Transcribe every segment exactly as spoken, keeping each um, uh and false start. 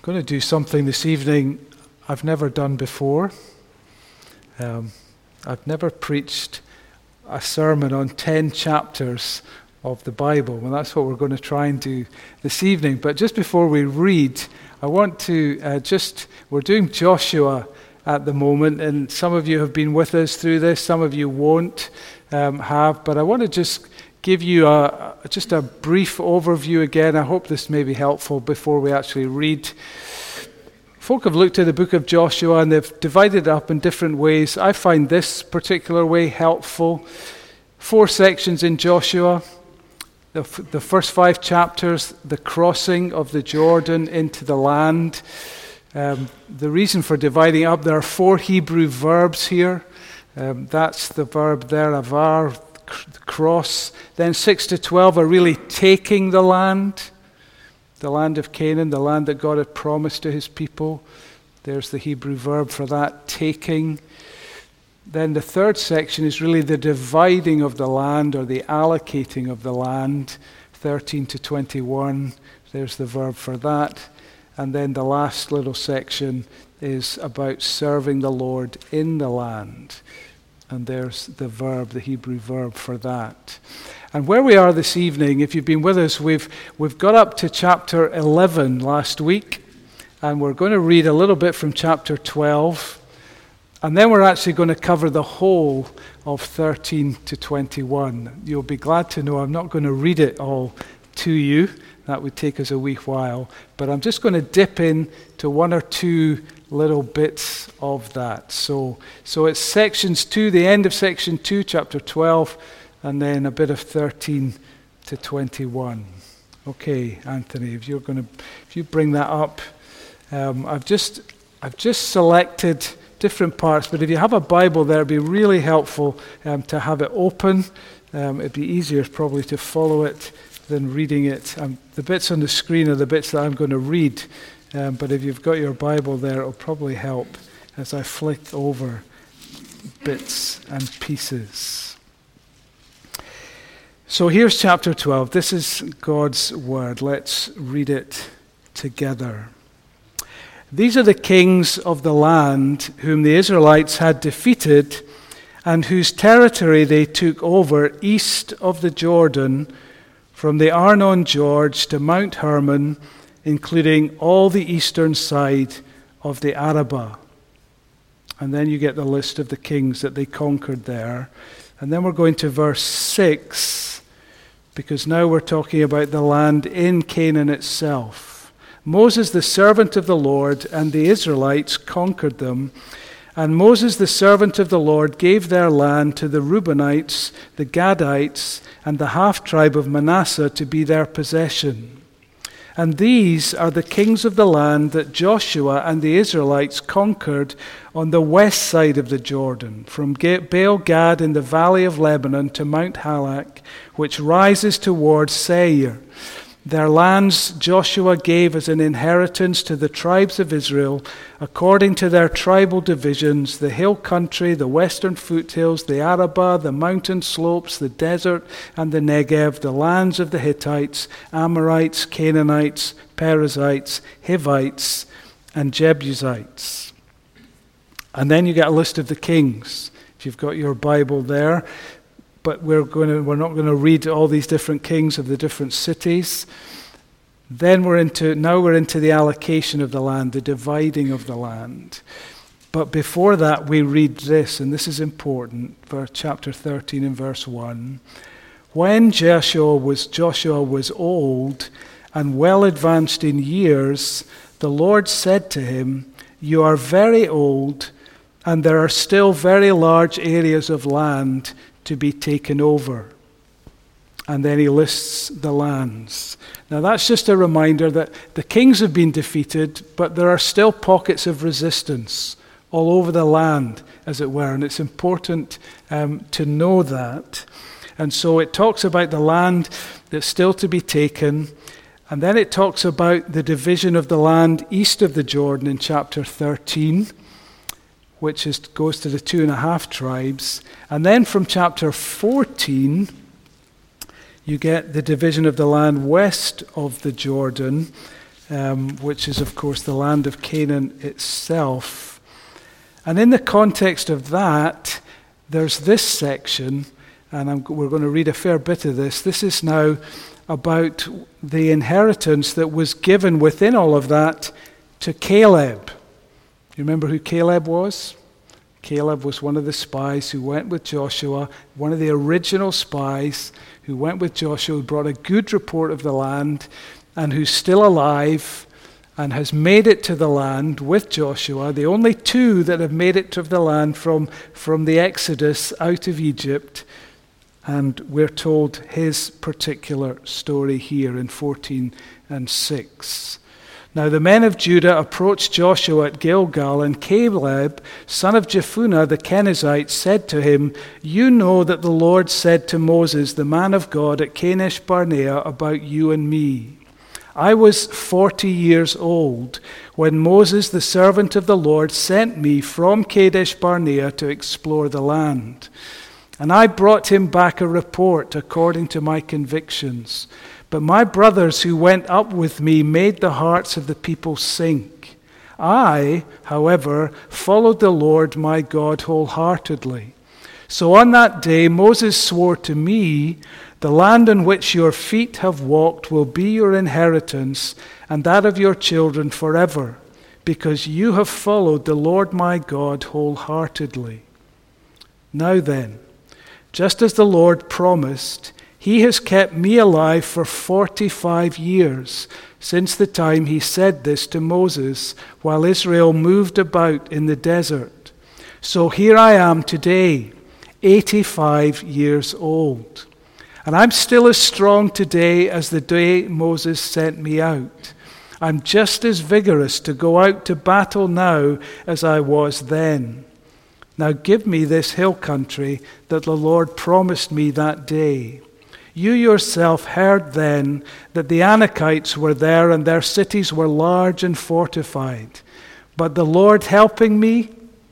going to do something this evening I've never done before. Um, I've never preached a sermon on ten chapters of the Bible. Well, that's what we're going to try and do this evening. But just before we read, I want to uh, just, we're doing Joshua at the moment, and some of you have been with us through this, some of you won't um, have, but I want to just give you a, just a brief overview again. I hope this may be helpful before we actually read. Folk have looked at the book of Joshua and they've divided it up in different ways. I find this particular way helpful. Four sections in Joshua. The, f- the first five chapters, the crossing of the Jordan into the land. Um, the reason for dividing up, there are four Hebrew verbs here. Um, that's the verb there, avar, cross. Then six to twelve are really taking the land. The land of Canaan, the land that God had promised to his people. There's the Hebrew verb for that, taking. Then the third section is really the dividing of the land or the allocating of the land, thirteen to twenty-one. There's the verb for that. And then the last little section is about serving the Lord in the land. And there's the verb, the Hebrew verb for that. And where we are this evening, if you've been with us, we've we've got up to chapter eleven last week, and we're going to read a little bit from chapter twelve, and then we're actually going to cover the whole of thirteen to twenty-one. You'll be glad to know I'm not going to read it all to you. That would take us a wee while, but I'm just going to dip in to one or two little bits of that. So, so it's sections two, the end of section two, chapter twelve, and then a bit of thirteen to twenty-one. Okay, Anthony, if you're going to, if you bring that up, um, I've just, I've just selected different parts. But if you have a Bible there, it'd be really helpful um, to have it open. Um, it'd be easier probably to follow it than reading it. Um, the bits on the screen are the bits that I'm going to read. Um, but if you've got your Bible there, it'll probably help as I flick over bits and pieces. So here's chapter twelve. This is God's word. Let's read it together. These are the kings of the land whom the Israelites had defeated and whose territory they took over east of the Jordan, from the Arnon Gorge to Mount Hermon, including all the eastern side of the Arabah. And then you get the list of the kings that they conquered there. And then we're going to verse six, because now we're talking about the land in Canaan itself. Moses, the servant of the Lord, and the Israelites conquered them. And Moses, the servant of the Lord, gave their land to the Reubenites, the Gadites, and the half-tribe of Manasseh to be their possession. And these are the kings of the land that Joshua and the Israelites conquered on the west side of the Jordan, from Baal Gad in the valley of Lebanon to Mount Halak, which rises towards Seir. Their lands Joshua gave as an inheritance to the tribes of Israel, according to their tribal divisions: the hill country, the western foothills, the Arabah, the mountain slopes, the desert, and the Negev, the lands of the Hittites, Amorites, Canaanites, Perizzites, Hivites, and Jebusites. And then you get a list of the kings, if you've got your Bible there. But we're going to, we're not going to read all these different kings of the different cities. Then we're into, now we're into the allocation of the land, the dividing of the land. But before that, we read this, and this is important, for chapter thirteen and verse one. When Joshua was, Joshua was old and well advanced in years, the Lord said to him, "You are very old, and there are still very large areas of land to be taken over." And then he lists the lands. Now that's just a reminder that the kings have been defeated, but there are still pockets of resistance all over the land, as it were, and it's important um, to know that. And so it talks about the land that's still to be taken, and then it talks about the division of the land east of the Jordan in chapter thirteen, which is, goes to the two and a half tribes. And then from chapter fourteen, you get the division of the land west of the Jordan, um, which is, of course, the land of Canaan itself. And in the context of that, there's this section, and I'm, we're going to read a fair bit of this. This is now about the inheritance that was given within all of that to Caleb. You remember who Caleb was? Caleb was one of the spies who went with Joshua, one of the original spies who went with Joshua, who brought a good report of the land, and who's still alive and has made it to the land with Joshua, the only two that have made it to the land from, from the Exodus out of Egypt. And we're told his particular story here in fourteen and six. Now the men of Judah approached Joshua at Gilgal, and Caleb, son of Jephunneh the Kenizzite, said to him, "You know that the Lord said to Moses, the man of God, at Kadesh Barnea, about you and me. I was forty years old when Moses, the servant of the Lord, sent me from Kadesh Barnea to explore the land. And I brought him back a report according to my convictions. But my brothers who went up with me made the hearts of the people sink. I, however, followed the Lord my God wholeheartedly. So on that day Moses swore to me, the land on which your feet have walked will be your inheritance, and that of your children forever, because you have followed the Lord my God wholeheartedly. Now then, just as the Lord promised, he has kept me alive for forty-five years, since the time he said this to Moses, while Israel moved about in the desert. So here I am today, eighty-five years old. And I'm still as strong today as the day Moses sent me out. I'm just as vigorous to go out to battle now as I was then. Now give me this hill country that the Lord promised me that day. You yourself heard then that the Anakites were there and their cities were large and fortified. But the Lord helping me,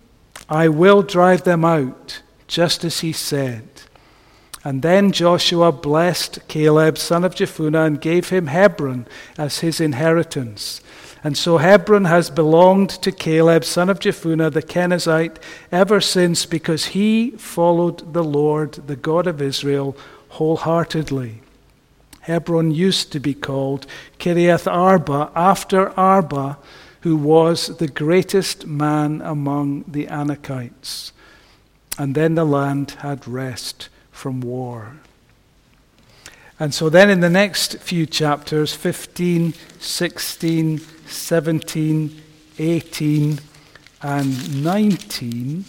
I will drive them out, just as he said." And then Joshua blessed Caleb, son of Jephunneh, and gave him Hebron as his inheritance. And so Hebron has belonged to Caleb, son of Jephunneh, the Kenizzite, ever since, because he followed the Lord, the God of Israel, wholeheartedly. Hebron used to be called Kiriath Arba, after Arba, who was the greatest man among the Anakites. And then the land had rest from war. And so then in the next few chapters, fifteen, sixteen, seventeen, eighteen, and nineteen,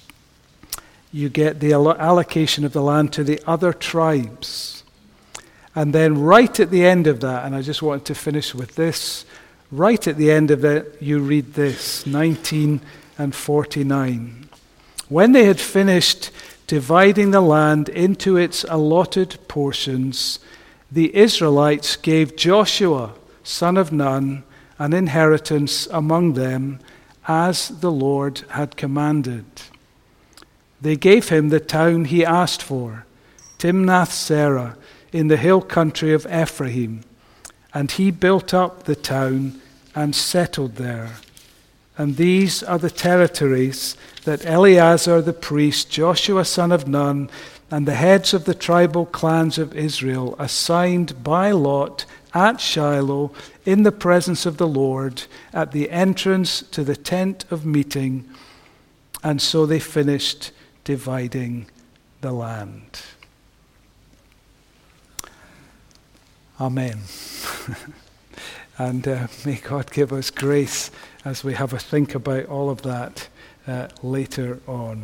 you get the allocation of the land to the other tribes. And then right at the end of that, and I just wanted to finish with this, right at the end of it, you read this, nineteen and forty-nine. When they had finished dividing the land into its allotted portions, the Israelites gave Joshua, son of Nun, an inheritance among them, as the Lord had commanded. They gave him the town he asked for, Timnath-Serah, in the hill country of Ephraim, and he built up the town and settled there. And these are the territories that Eleazar the priest, Joshua son of Nun, and the heads of the tribal clans of Israel assigned by lot at Shiloh in the presence of the Lord at the entrance to the tent of meeting. And so they finished dividing the land. Amen. And uh, may God give us grace as we have a think about all of that uh, later on.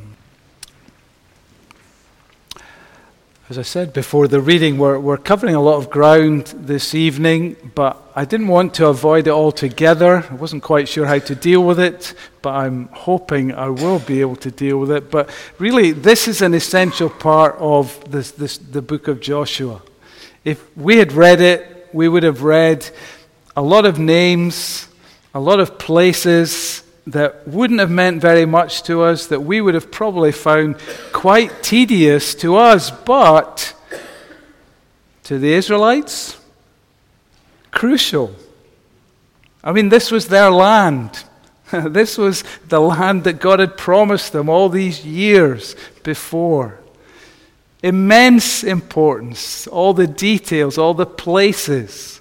As I said before the reading, we're, we're covering a lot of ground this evening, but I didn't want to avoid it altogether. I wasn't quite sure how to deal with it, but I'm hoping I will be able to deal with it. But really, this is an essential part of this, this, the book of Joshua. If we had read it, we would have read a lot of names, a lot of places that wouldn't have meant very much to us, that we would have probably found quite tedious to us, but to the Israelites, crucial. I mean, this was their land. This was the land that God had promised them all these years before. Immense importance, all the details, all the places.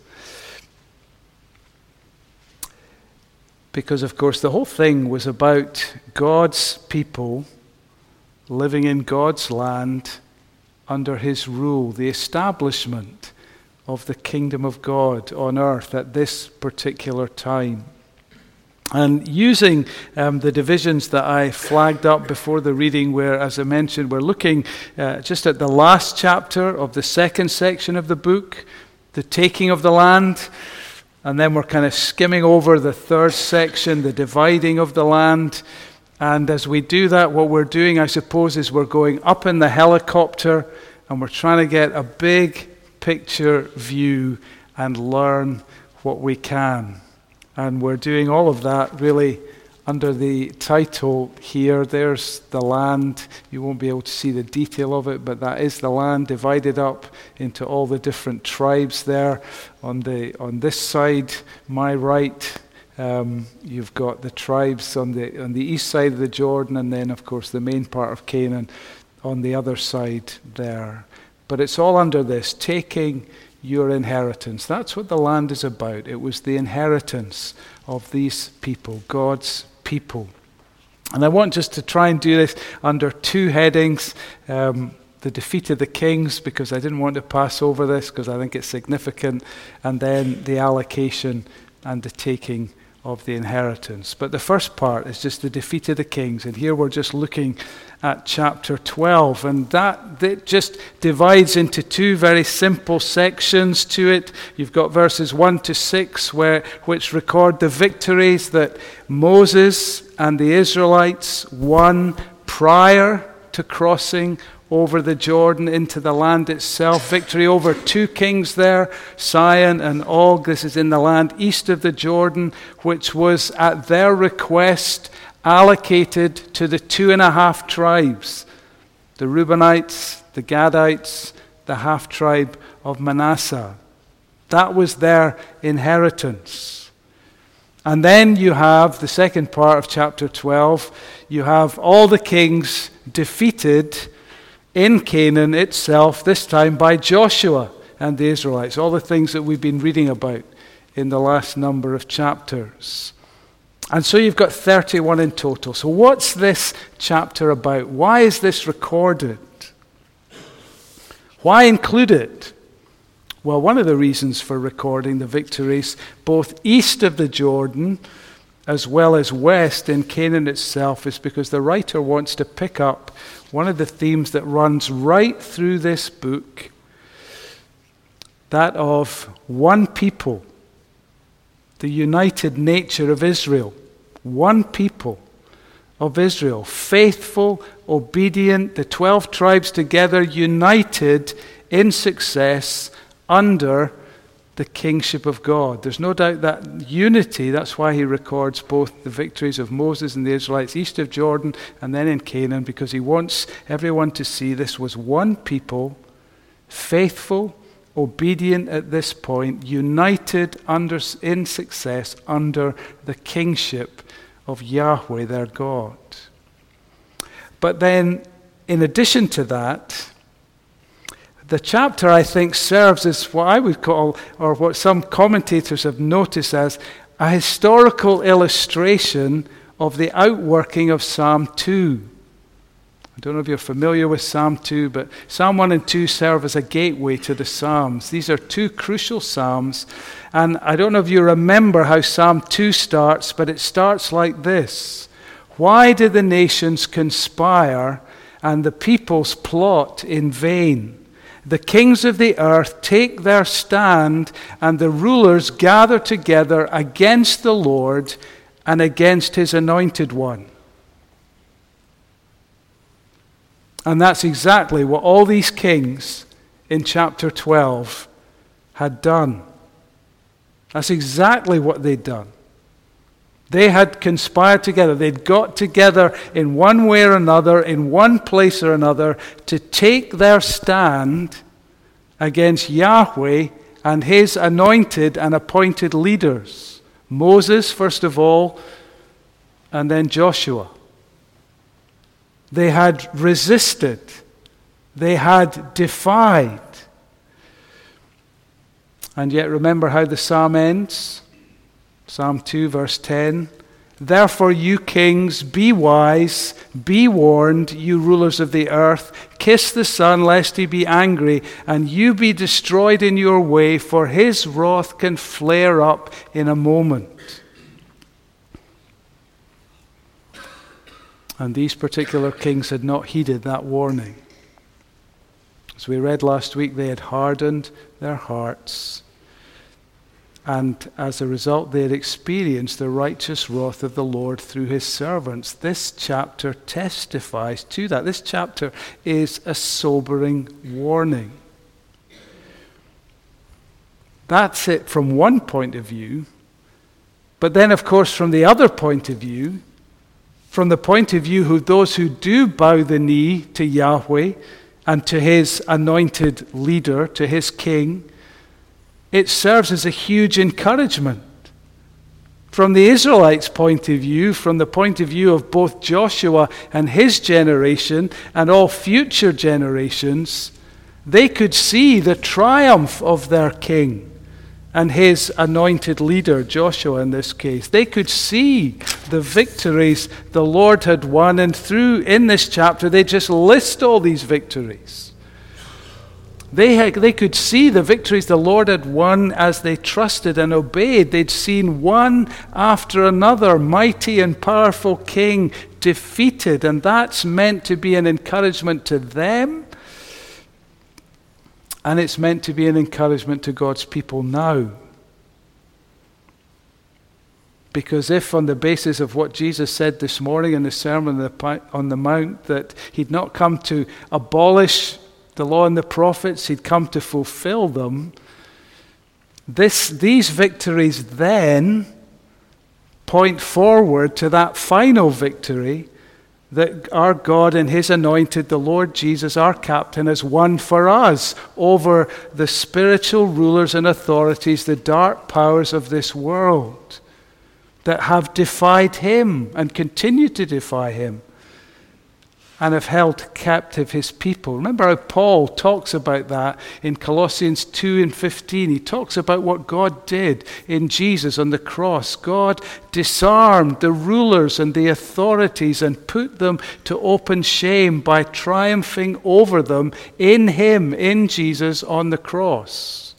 Because, of course, the whole thing was about God's people living in God's land under his rule, the establishment of the kingdom of God on earth at this particular time. And using um, the divisions that I flagged up before the reading, where, as I mentioned, we're looking uh, just at the last chapter of the second section of the book, the taking of the land, and then we're kind of skimming over the third section, the dividing of the land. And as we do that, what we're doing, I suppose, is we're going up in the helicopter and we're trying to get a big picture view and learn what we can. And we're doing all of that really under the title here. There's the land. You won't be able to see the detail of it, but that is the land divided up into all the different tribes there. On the on this side, my right, um, you've got the tribes on the on the east side of the Jordan, and then, of course, the main part of Canaan on the other side there. But it's all under this, taking your inheritance. That's what the land is about. It was the inheritance of these people, God's people. And I want just to try and do this under two headings. Um, the defeat of the kings, because I didn't want to pass over this, because I think it's significant. And then the allocation and the taking of the inheritance. But the first part is just the defeat of the kings. And here we're just looking at chapter twelve, and that, that just divides into two very simple sections to it. You've got verses one to six, where which record the victories that Moses and the Israelites won prior to crossing over the Jordan into the land itself. Victory over two kings there, Sihon and Og. This is in the land east of the Jordan, which was at their request allocated to the two and a half tribes, the Reubenites, the Gadites, the half tribe of Manasseh. That was their inheritance. And then you have the second part of chapter twelve. You have all the kings defeated in Canaan itself, this time by Joshua and the Israelites. All the things that we've been reading about in the last number of chapters. And so you've got thirty-one in total. So what's this chapter about? Why is this recorded? Why include it? Well, one of the reasons for recording the victories, both east of the Jordan as well as west in Canaan itself, is because the writer wants to pick up one of the themes that runs right through this book, that of one people. The united nature of Israel. One people of Israel. Faithful, obedient, the twelve tribes together, united in success under the kingship of God. There's no doubt that unity, that's why he records both the victories of Moses and the Israelites east of Jordan and then in Canaan, because he wants everyone to see this was one people, faithful, obedient at this point, united under, in success under the kingship of Yahweh, their God. But then, in addition to that, the chapter, I think, serves as what I would call, or what some commentators have noticed as, a historical illustration of the outworking of Psalm two. I don't know if you're familiar with Psalm two, but Psalm one and two serve as a gateway to the Psalms. These are two crucial Psalms, and I don't know if you remember how Psalm two starts, but it starts like this. Why do the nations conspire and the peoples plot in vain? The kings of the earth take their stand, and the rulers gather together against the Lord and against his anointed one. And that's exactly what all these kings in chapter twelve had done. That's exactly what they'd done. They had conspired together. They'd got together in one way or another, in one place or another, to take their stand against Yahweh and his anointed and appointed leaders, Moses, first of all, and then Joshua. They had resisted. They had defied. And yet remember how the psalm ends? Psalm two, verse ten. Therefore, you kings, be wise, be warned, you rulers of the earth. Kiss the Son, lest he be angry, and you be destroyed in your way, for his wrath can flare up in a moment. And these particular kings had not heeded that warning. As we read last week, they had hardened their hearts. And as a result, they had experienced the righteous wrath of the Lord through his servants. This chapter testifies to that. This chapter is a sobering warning. That's it from one point of view. But then, of course, from the other point of view, from the point of view of those who do bow the knee to Yahweh and to his anointed leader, to his king, it serves as a huge encouragement. From the Israelites' point of view, from the point of view of both Joshua and his generation and all future generations, they could see the triumph of their king and his anointed leader, Joshua in this case. They could see the victories the Lord had won, and through, in this chapter, they just list all these victories. They, had, they could see the victories the Lord had won as they trusted and obeyed. They'd seen one after another mighty and powerful king defeated, and that's meant to be an encouragement to them, and it's meant to be an encouragement to God's people now. Because if on the basis of what Jesus said this morning in the Sermon on the Mount, that he'd not come to abolish the law and the prophets, he'd come to fulfill them, this, these victories then point forward to that final victory that our God and his anointed, the Lord Jesus, our captain, has won for us over the spiritual rulers and authorities, the dark powers of this world that have defied him and continue to defy him and have held captive his people. Remember how Paul talks about that in Colossians two and fifteen. He talks about what God did in Jesus on the cross. God disarmed the rulers and the authorities and put them to open shame by triumphing over them in him, in Jesus on the cross.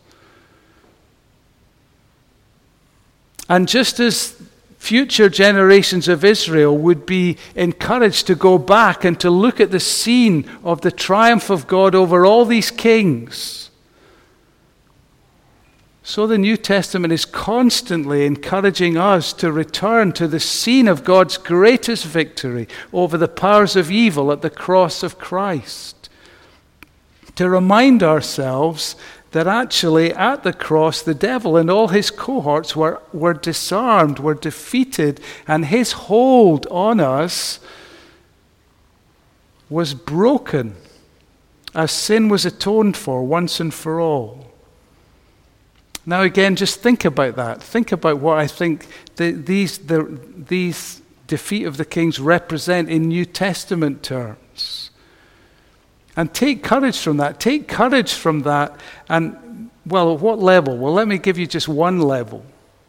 And just as future generations of Israel would be encouraged to go back and to look at the scene of the triumph of God over all these kings, so the New Testament is constantly encouraging us to return to the scene of God's greatest victory over the powers of evil at the cross of Christ. To remind ourselves that actually at the cross the devil and all his cohorts were, were disarmed, were defeated, and his hold on us was broken as sin was atoned for once and for all. Now again, just think about that. Think about what I think the, these, the, these defeat of the kings represent in New Testament terms. And take courage from that. Take courage from that. And, well, at what level? Well, let me give you just one level.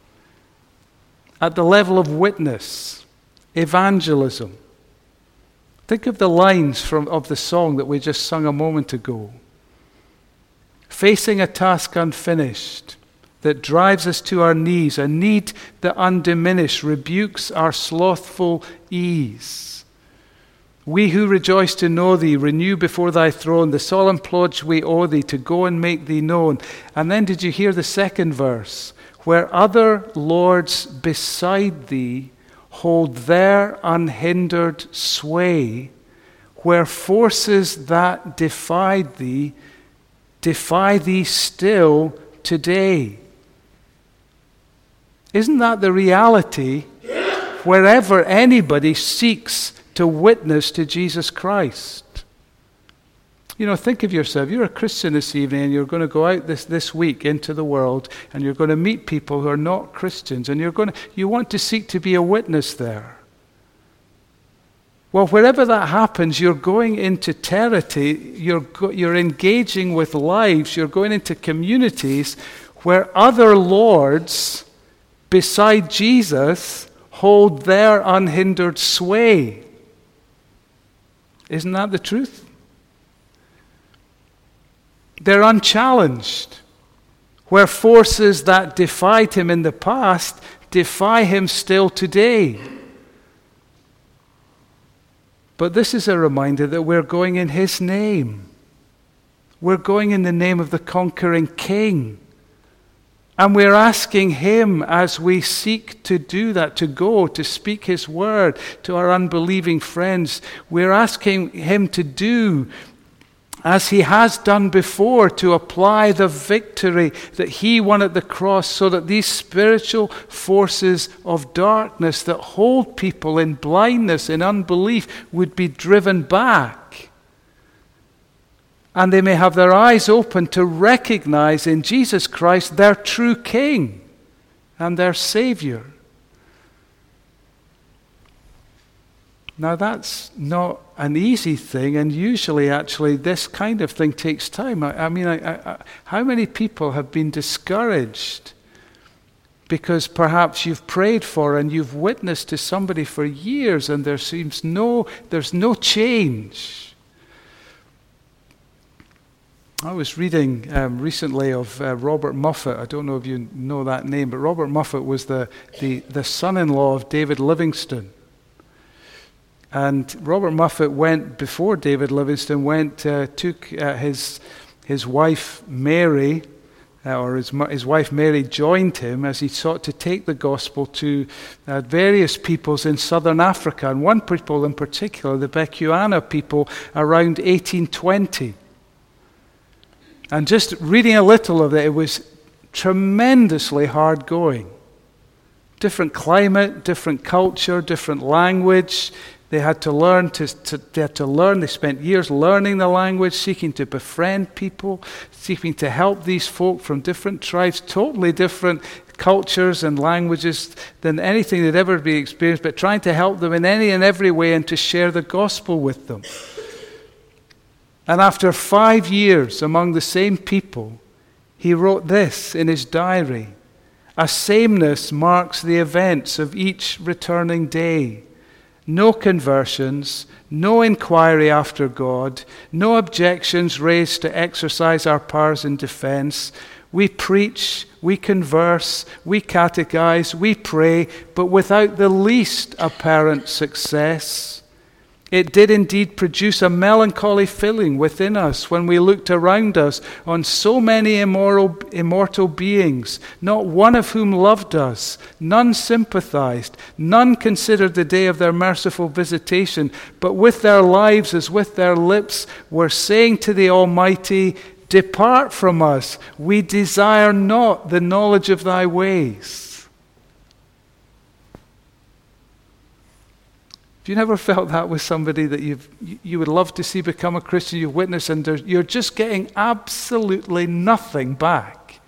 At the level of witness, evangelism. Think of the lines from of the song that we just sung a moment ago. Facing a task unfinished that drives us to our knees, a need that undiminished rebukes our slothful ease. We who rejoice to know thee, renew before thy throne the solemn pledge we owe thee to go and make thee known. And then did you hear the second verse? Where other lords beside thee hold their unhindered sway, where forces that defied thee, defy thee still today. Isn't that the reality wherever anybody seeks to witness to Jesus Christ? You know, think of yourself. You're a Christian this evening and you're going to go out this, this week into the world and you're going to meet people who are not Christians and you're going to, you want to seek to be a witness there. Well, wherever that happens, you're going into territory, you're, go, you're engaging with lives, you're going into communities where other lords beside Jesus hold their unhindered sway. Isn't that the truth? They're unchallenged, where forces that defied him in the past defy him still today. But this is a reminder that we're going in his name. We're going in the name of the conquering King. And we're asking him, as we seek to do that, to go, to speak his word to our unbelieving friends, we're asking him to do as he has done before, to apply the victory that he won at the cross, so that these spiritual forces of darkness that hold people in blindness, in unbelief, would be driven back. And they may have their eyes open to recognize in Jesus Christ their true King and their Savior. Now that's not an easy thing, and usually actually this kind of thing takes time. I, I mean, I, I, how many people have been discouraged because perhaps you've prayed for and you've witnessed to somebody for years and there seems no, there's no change. I was reading um, recently of uh, Robert Moffat. I don't know if you know that name, but Robert Moffat was the, the, the son-in-law of David Livingstone. And Robert Moffat went, before David Livingstone went, uh, took uh, his his wife Mary, uh, or his, his wife Mary joined him as he sought to take the gospel to uh, various peoples in southern Africa, and one people in particular, the Bechuana people, around eighteen twenty. And just reading a little of it, it was tremendously hard going. Different climate, different culture, different language. They had to learn to, to they had to learn. They spent years learning the language, seeking to befriend people, seeking to help these folk from different tribes, totally different cultures and languages than anything they'd ever be experienced, but trying to help them in any and every way and to share the gospel with them. And after five years among the same people, he wrote this in his diary: "A sameness marks the events of each returning day. No conversions, no inquiry after God, no objections raised to exercise our powers in defense. We preach, we converse, we catechize, we pray, but without the least apparent success. It did indeed produce a melancholy feeling within us when we looked around us on so many immoral, immortal beings, not one of whom loved us, none sympathized, none considered the day of their merciful visitation, but with their lives as with their lips were saying to the Almighty, 'Depart from us, we desire not the knowledge of thy ways.'" Have you never felt that with somebody that you've, you would love to see become a Christian, you've witnessed, and you're just getting absolutely nothing back?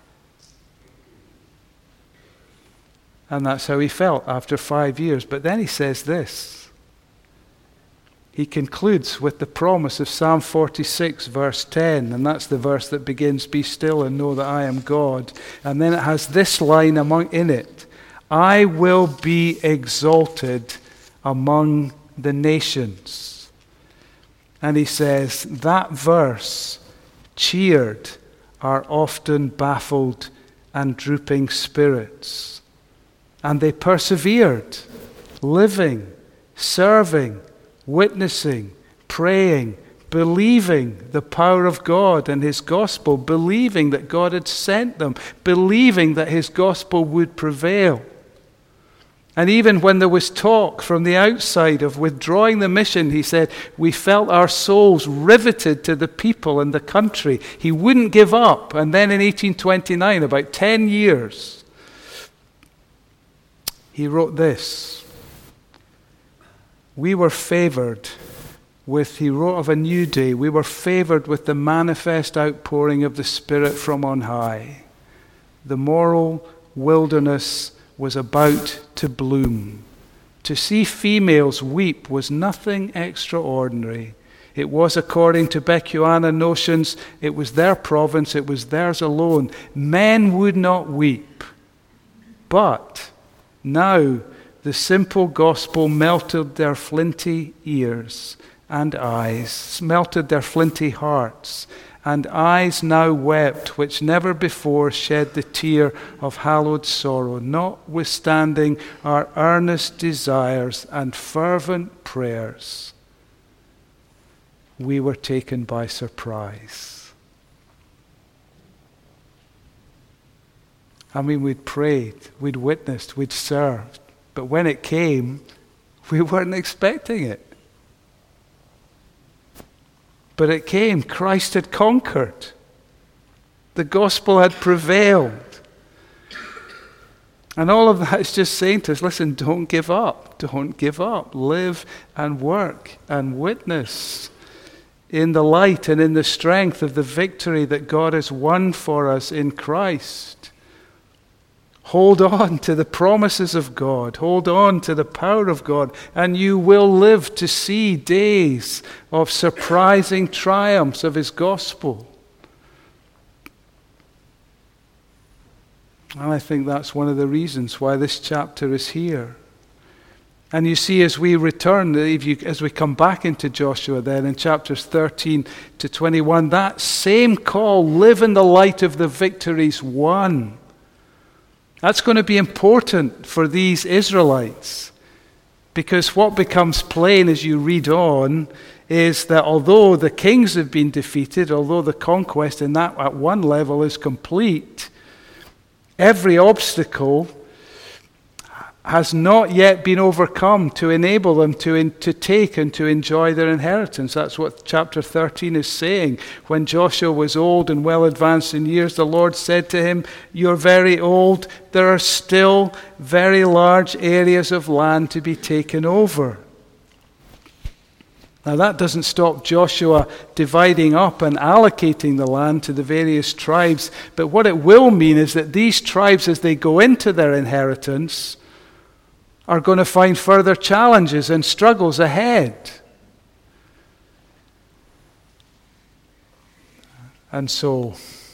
And that's how he felt after five years. But then he says this. He concludes with the promise of Psalm forty-six, verse ten, and that's the verse that begins, "Be still and know that I am God." And then it has this line among in it: "I will be exalted among the nations." And he says that verse cheered our often baffled and drooping spirits. And they persevered, living, serving, witnessing, praying, believing the power of God and his gospel, believing that God had sent them, believing that his gospel would prevail. And even when there was talk from the outside of withdrawing the mission, he said, we felt our souls riveted to the people and the country. He wouldn't give up. And then in eighteen twenty-nine, about ten years, he wrote this: "We were favored with, he wrote of a new day. We were favored with the manifest outpouring of the Spirit from on high. The moral wilderness was about to bloom. To see females weep was nothing extraordinary. It was, according to Bechuana notions, it was their province, it was theirs alone. Men would not weep. But now the simple gospel melted their flinty ears and eyes, melted their flinty hearts, and eyes now wept, which never before shed the tear of hallowed sorrow, notwithstanding our earnest desires and fervent prayers. We were taken by surprise. I mean, we'd prayed, we'd witnessed, we'd served, but when it came, we weren't expecting it. But it came. Christ had conquered. The gospel had prevailed. And all of that is just saying to us, listen, don't give up. Don't give up. Live and work and witness in the light and in the strength of the victory that God has won for us in Christ. Hold on to the promises of God. Hold on to the power of God. And you will live to see days of surprising triumphs of His gospel. And I think that's one of the reasons why this chapter is here. And you see, as we return, if you, as we come back into Joshua then in chapters thirteen to twenty-one, that same call, live in the light of the victories won. That's going to be important for these Israelites, because what becomes plain as you read on is that although the kings have been defeated, although the conquest in that at one level is complete, every obstacle has not yet been overcome to enable them to, in, to take and to enjoy their inheritance. That's what chapter thirteen is saying. When Joshua was old and well advanced in years, the Lord said to him, "You're very old. There are still very large areas of land to be taken over." Now that doesn't stop Joshua dividing up and allocating the land to the various tribes, but what it will mean is that these tribes, as they go into their inheritance, are going to find further challenges and struggles ahead. And so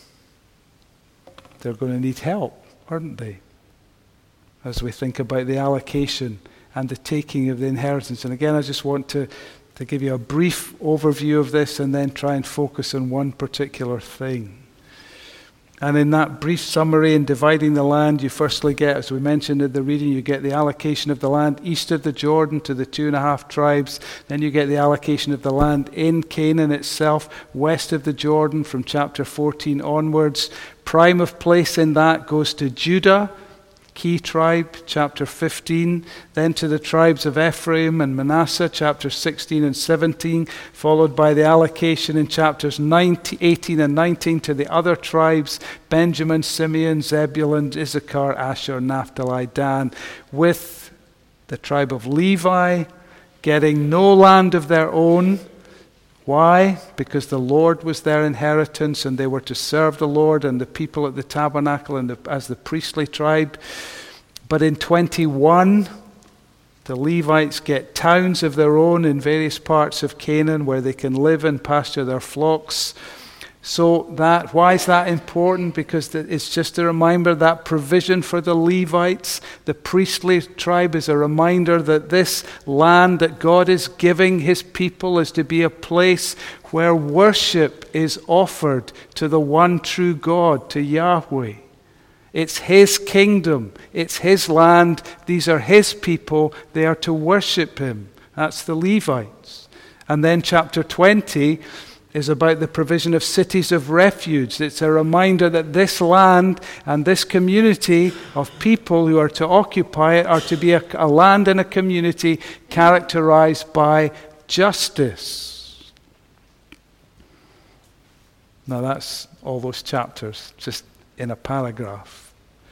they're going to need help, aren't they? As we think about the allocation and the taking of the inheritance. And again, I just want to, to give you a brief overview of this and then try and focus on one particular thing. And in that brief summary in dividing the land, you firstly get, as we mentioned in the reading, you get the allocation of the land east of the Jordan to the two and a half tribes. Then you get the allocation of the land in Canaan itself, west of the Jordan from chapter fourteen onwards. Prime of place in that goes to Judah, key tribe, chapter fifteen, then to the tribes of Ephraim and Manasseh, chapters sixteen and seventeen, followed by the allocation in chapters nineteen, eighteen and nineteen to the other tribes, Benjamin, Simeon, Zebulun, Issachar, Asher, Naphtali, Dan, with the tribe of Levi getting no land of their own. Why? Because the Lord was their inheritance and they were to serve the Lord and the people at the tabernacle and the, as the priestly tribe. But in twenty-one, the Levites get towns of their own in various parts of Canaan where they can live and pasture their flocks. So that, why is that important? Because it's just a reminder that provision for the Levites, the priestly tribe, is a reminder that this land that God is giving His people is to be a place where worship is offered to the one true God, to Yahweh. It's His kingdom. It's His land. These are His people. They are to worship Him. That's the Levites. And then chapter twenty is about the provision of cities of refuge. It's a reminder that this land and this community of people who are to occupy it are to be a, a land and a community characterized by justice. Now that's all those chapters, just in a paragraph.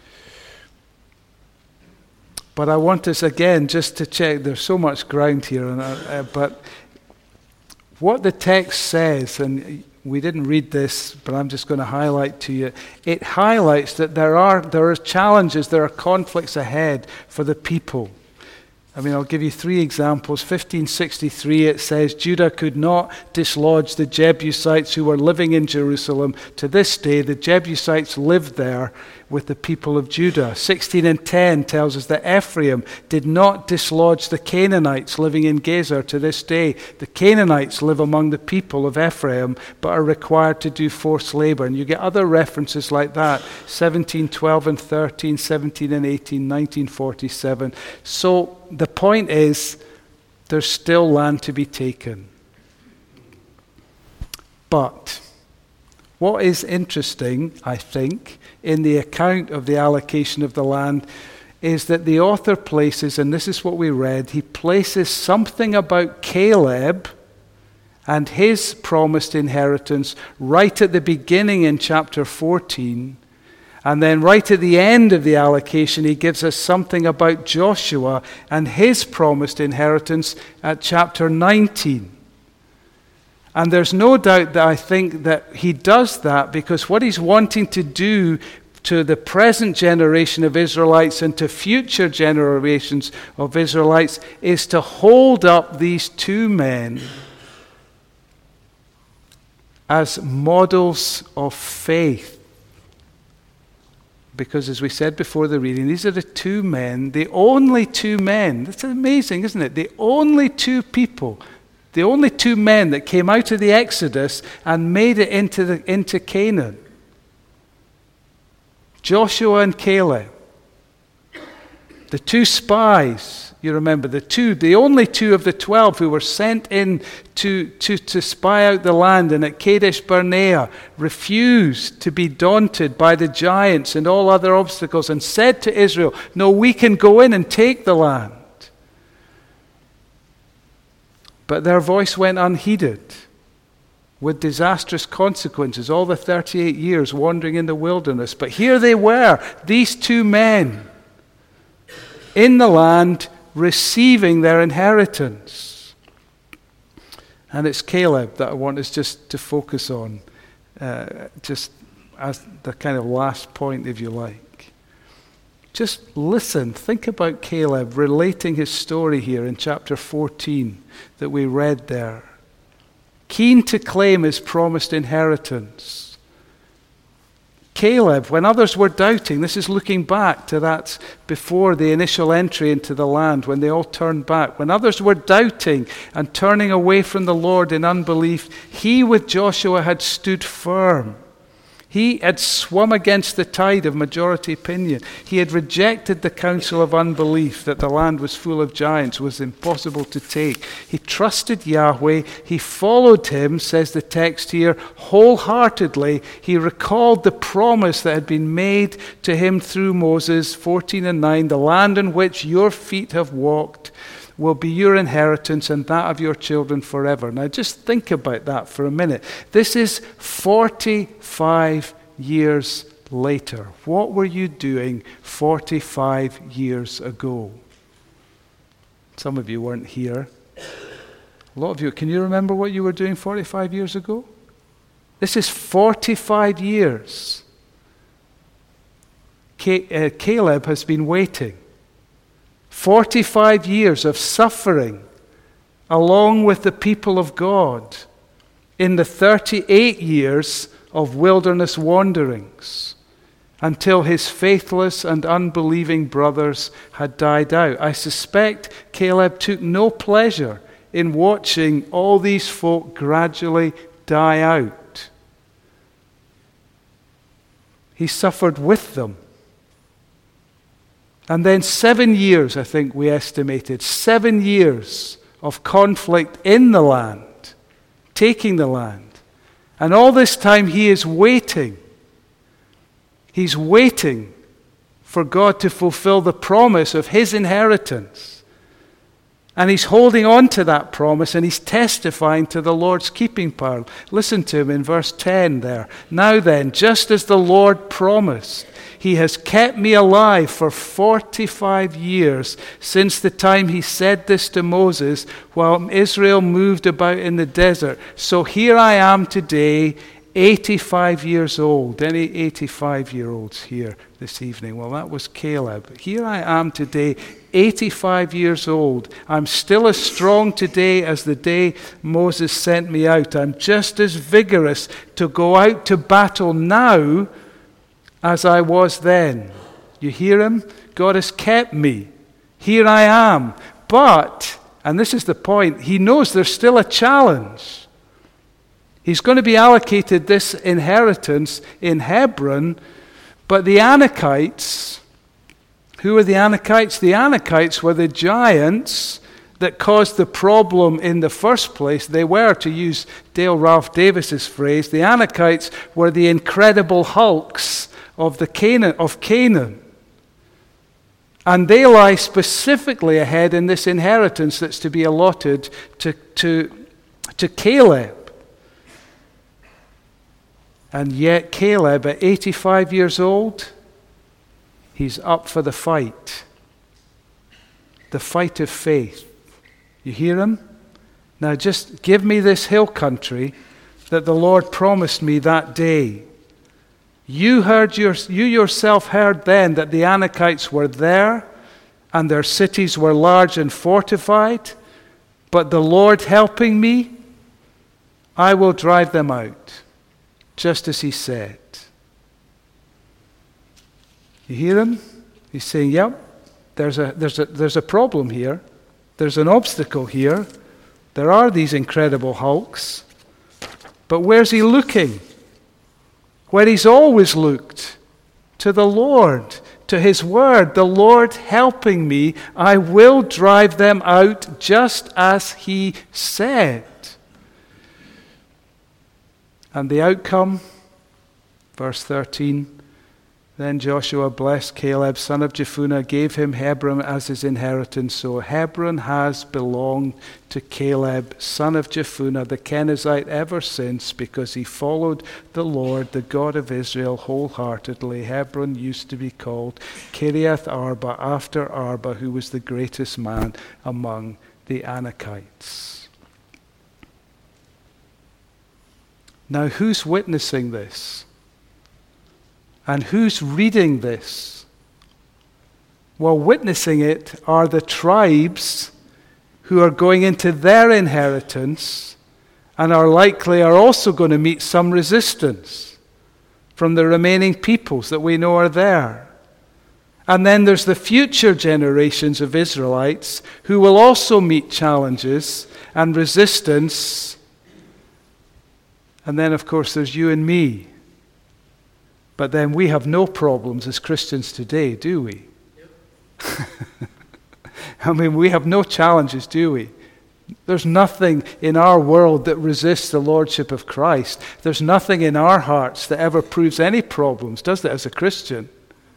But I want us again just to check, there's so much ground here, and, uh, but what the text says, and we didn't read this, but I'm just going to highlight to you, it highlights that there are there are challenges, there are conflicts ahead for the people. I mean, I'll give you three examples. fifteen sixty-three, it says, Judah could not dislodge the Jebusites who were living in Jerusalem. To this day, the Jebusites lived there with the people of Judah. sixteen and ten tells us that Ephraim did not dislodge the Canaanites living in Gezer. To this day, the Canaanites live among the people of Ephraim, but are required to do forced labor. And you get other references like that, seventeen twelve and thirteen, seventeen and eighteen, nineteen forty-seven. So the point is, there's still land to be taken. But what is interesting, I think, in the account of the allocation of the land is that the author places, and this is what we read, he places something about Caleb and his promised inheritance right at the beginning in chapter fourteen. And then right at the end of the allocation, he gives us something about Joshua and his promised inheritance at chapter nineteen. And there's no doubt that I think that he does that because what he's wanting to do to the present generation of Israelites and to future generations of Israelites is to hold up these two men as models of faith. Because as we said before the reading, these are the two men, the only two men. That's amazing, isn't it? The only two people, the only two men that came out of the Exodus and made it into the, into Canaan. Joshua and Caleb. The two spies, you remember, the two, the only two of the twelve who were sent in to, to, to spy out the land and at Kadesh Barnea refused to be daunted by the giants and all other obstacles and said to Israel, no, we can go in and take the land. But their voice went unheeded with disastrous consequences, all the thirty-eight years wandering in the wilderness. But here they were, these two men in the land receiving their inheritance. And it's Caleb that I want us just to focus on, uh, just as the kind of last point, if you like. Just listen, think about Caleb relating his story here in chapter fourteen that we read there. Keen to claim his promised inheritance. Caleb, when others were doubting, this is looking back to that before the initial entry into the land, when they all turned back. When others were doubting and turning away from the Lord in unbelief, he with Joshua had stood firm. He had swum against the tide of majority opinion. He had rejected the counsel of unbelief that the land was full of giants, was impossible to take. He trusted Yahweh. He followed him, says the text here, wholeheartedly. He recalled the promise that had been made to him through Moses, fourteen and nine, the land in which your feet have walked will be your inheritance and that of your children forever. Now just think about that for a minute. This is forty-five years later. What were you doing forty-five years ago? Some of you weren't here. A lot of you, can you remember what you were doing forty-five years ago? This is forty-five years. Caleb has been waiting. forty-five years of suffering along with the people of God in the thirty-eight years of wilderness wanderings until his faithless and unbelieving brothers had died out. I suspect Caleb took no pleasure in watching all these folk gradually die out. He suffered with them. And then seven years, I think we estimated, seven years of conflict in the land, taking the land. And all this time he is waiting. He's waiting for God to fulfill the promise of his inheritance. And he's holding on to that promise, and he's testifying to the Lord's keeping power. Listen to him in verse ten there. Now then, just as the Lord promised, he has kept me alive for forty-five years since the time he said this to Moses while Israel moved about in the desert. So here I am today, eighty-five years old. Any eighty-five-year-olds here this evening? Well, that was Caleb. Here I am today, eighty-five years old. I'm still as strong today as the day Moses sent me out. I'm just as vigorous to go out to battle now as I was then. You hear him? God has kept me. Here I am. But, and this is the point, he knows there's still a challenge. He's going to be allocated this inheritance in Hebron, but the Anakites, who are the Anakites? The Anakites were the giants that caused the problem in the first place. They were, to use Dale Ralph Davis's phrase, the Anakites were the incredible hulks of the Canaan of Canaan. And they lie specifically ahead in this inheritance that's to be allotted to, to, to Caleb. And yet Caleb, at eighty-five years old, he's up for the fight. The fight of faith. You hear him? Now just give me this hill country that the Lord promised me that day. You heard your, you yourself heard then that the Anakites were there and their cities were large and fortified, but the Lord helping me, I will drive them out, just as he said. You hear him? He's saying, yep, there's a, there's a, there's a problem here. There's an obstacle here. There are these incredible hulks. But where's he looking? Where he's always looked, to the Lord, to his word. The Lord helping me, I will drive them out just as he said. And the outcome, verse thirteen, then Joshua blessed Caleb, son of Jephunneh, gave him Hebron as his inheritance. So Hebron has belonged to Caleb, son of Jephunneh, the Kenizzite, ever since, because he followed the Lord, the God of Israel, wholeheartedly. Hebron used to be called Kiriath Arba, after Arba, who was the greatest man among the Anakites. Now, who's witnessing this? And who's reading this? Well, witnessing it are the tribes who are going into their inheritance and are likely are also going to meet some resistance from the remaining peoples that we know are there. And then there's the future generations of Israelites who will also meet challenges and resistance. And then, of course, there's you and me. But then we have no problems as Christians today, do we? Yep. I mean, we have no challenges, do we? There's nothing in our world that resists the lordship of Christ. There's nothing in our hearts that ever proves any problems, does it, as a Christian?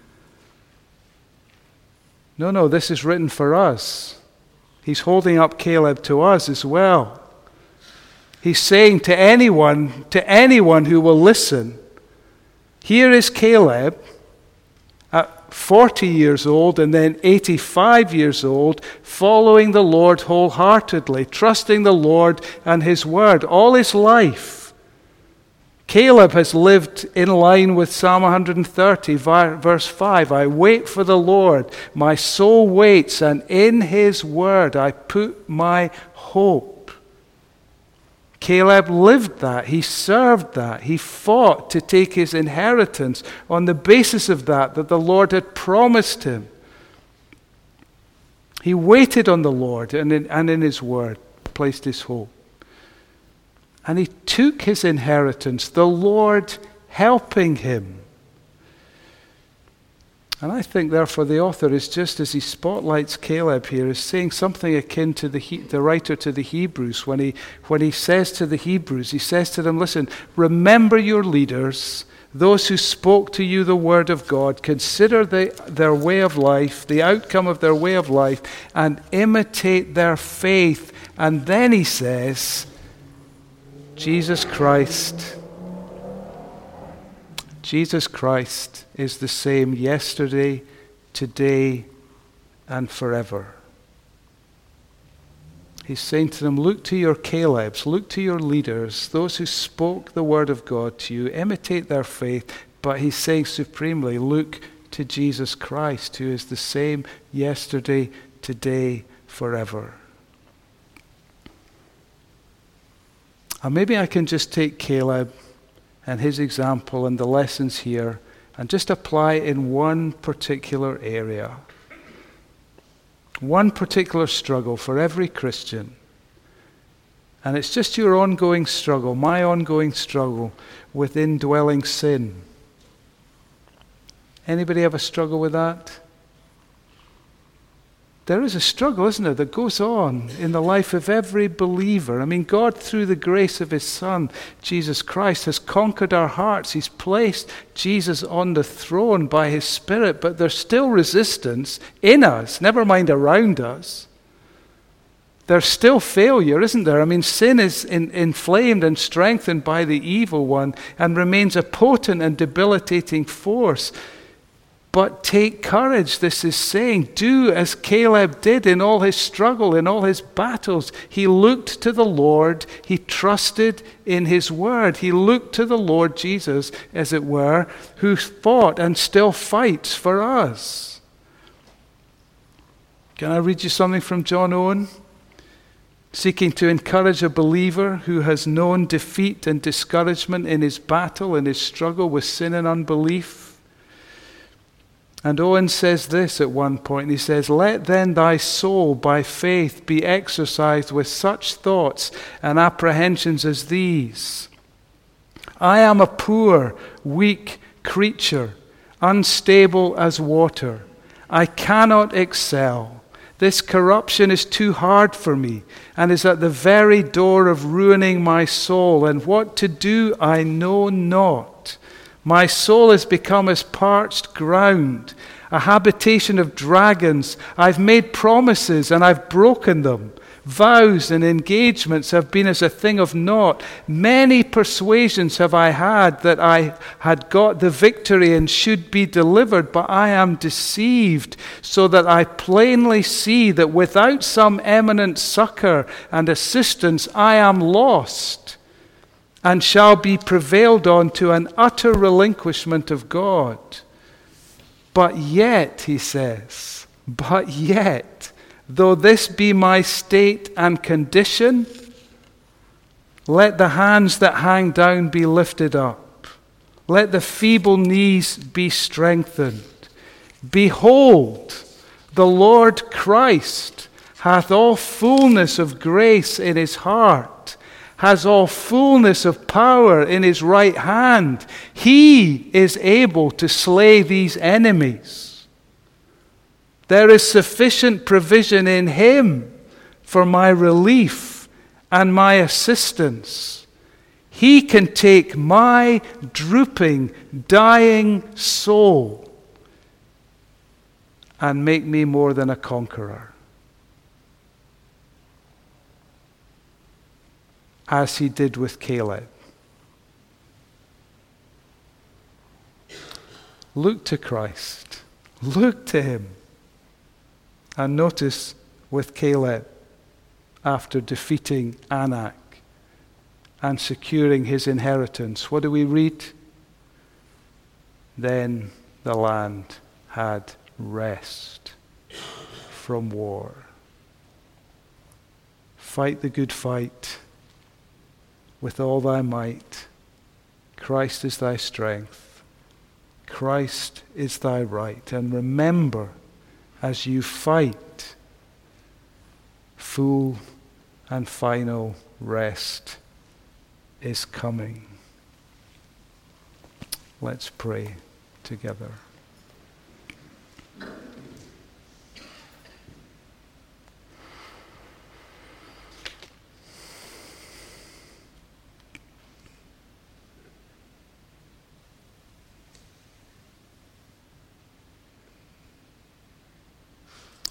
No, no, this is written for us. He's holding up Caleb to us as well. He's saying to anyone, to anyone who will listen, here is Caleb at forty years old and then eighty-five years old, following the Lord wholeheartedly, trusting the Lord and his word all his life. Caleb has lived in line with Psalm one thirty, verse five. I wait for the Lord, my soul waits, and in his word I put my hope. Caleb lived that. He served that. He fought to take his inheritance on the basis of that, that the Lord had promised him. He waited on the Lord and in, and in his word placed his hope. And he took his inheritance, the Lord helping him. And I think, therefore, the author is, just as he spotlights Caleb here, is saying something akin to the he, the writer to the Hebrews when he when he says to the Hebrews, he says to them, listen, remember your leaders, those who spoke to you the word of God, consider the, their way of life, the outcome of their way of life, and imitate their faith. And then he says, Jesus Christ, Jesus Christ is the same yesterday, today, and forever. He's saying to them, look to your Calebs, look to your leaders, those who spoke the word of God to you, imitate their faith. But he's saying supremely, look to Jesus Christ, who is the same yesterday, today, forever. And maybe I can just take Caleb and his example and the lessons here and just apply it in one particular area. One particular struggle for every Christian. And it's just your ongoing struggle, my ongoing struggle with indwelling sin. Anybody have a struggle with that? There is a struggle, isn't there, that goes on in the life of every believer. I mean, God, through the grace of his Son, Jesus Christ, has conquered our hearts. He's placed Jesus on the throne by his Spirit, but there's still resistance in us, never mind around us. There's still failure, isn't there? I mean, sin is in, inflamed and strengthened by the evil one and remains a potent and debilitating force. But take courage, this is saying. Do as Caleb did in all his struggle, in all his battles. He looked to the Lord. He trusted in his word. He looked to the Lord Jesus, as it were, who fought and still fights for us. Can I read you something from John Owen? Seeking to encourage a believer who has known defeat and discouragement in his battle, in his struggle with sin and unbelief. And Owen says this at one point. He says, let then thy soul by faith be exercised with such thoughts and apprehensions as these. I am a poor, weak creature, unstable as water. I cannot excel. This corruption is too hard for me and is at the very door of ruining my soul. And what to do I know not. My soul has become as parched ground, a habitation of dragons. I've made promises and I've broken them. Vows and engagements have been as a thing of naught. Many persuasions have I had that I had got the victory and should be delivered, but I am deceived, so that I plainly see that without some eminent succor and assistance I am lost, and shall be prevailed on to an utter relinquishment of God. But yet, he says, but yet, though this be my state and condition, let the hands that hang down be lifted up. Let the feeble knees be strengthened. Behold, the Lord Christ hath all fullness of grace in his heart, has all fullness of power in his right hand. He is able to slay these enemies. There is sufficient provision in him for my relief and my assistance. He can take my drooping, dying soul and make me more than a conqueror, as he did with Caleb. Look to Christ. Look to him. And notice with Caleb, after defeating Anak and securing his inheritance, what do we read? Then the land had rest from war. Fight the good fight with all thy might. Christ is thy strength. Christ is thy right. And remember, as you fight, full and final rest is coming. Let's pray together.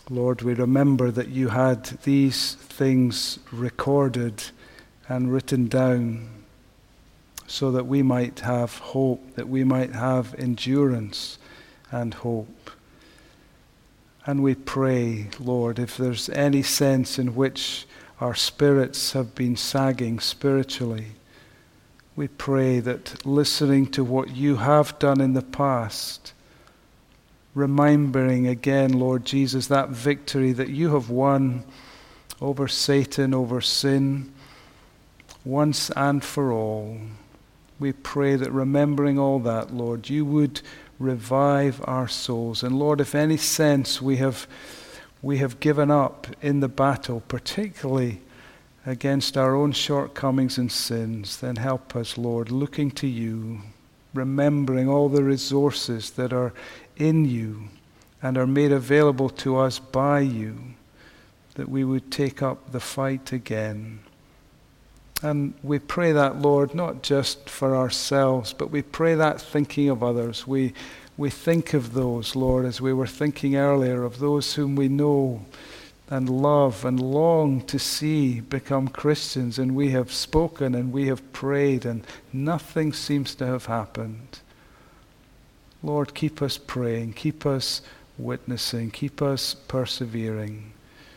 Lord, we remember that you had these things recorded and written down so that we might have hope, that we might have endurance and hope. And we pray, Lord, if there's any sense in which our spirits have been sagging spiritually, we pray that listening to what you have done in the past, remembering again, Lord Jesus, that victory that you have won over Satan, over sin, once and for all. We pray that remembering all that, Lord, you would revive our souls. And Lord, if any sense we have we have given up in the battle, particularly against our own shortcomings and sins, then help us, Lord, looking to you, remembering all the resources that are in you and are made available to us by you, that we would take up the fight again. And we pray that, Lord, not just for ourselves, but we pray that thinking of others. We we think of those, Lord, as we were thinking earlier, of those whom we know and love and long to see become Christians, and we have spoken and we have prayed and nothing seems to have happened. Lord, keep us praying, keep us witnessing, keep us persevering.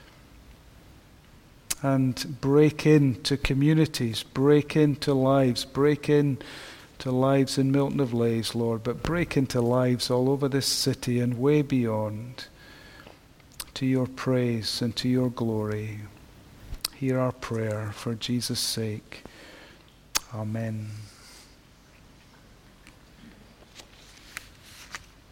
And break into communities, break into lives, break into lives in Milton of Leys, Lord, but break into lives all over this city and way beyond, to your praise and to your glory. Hear our prayer for Jesus' sake. Amen.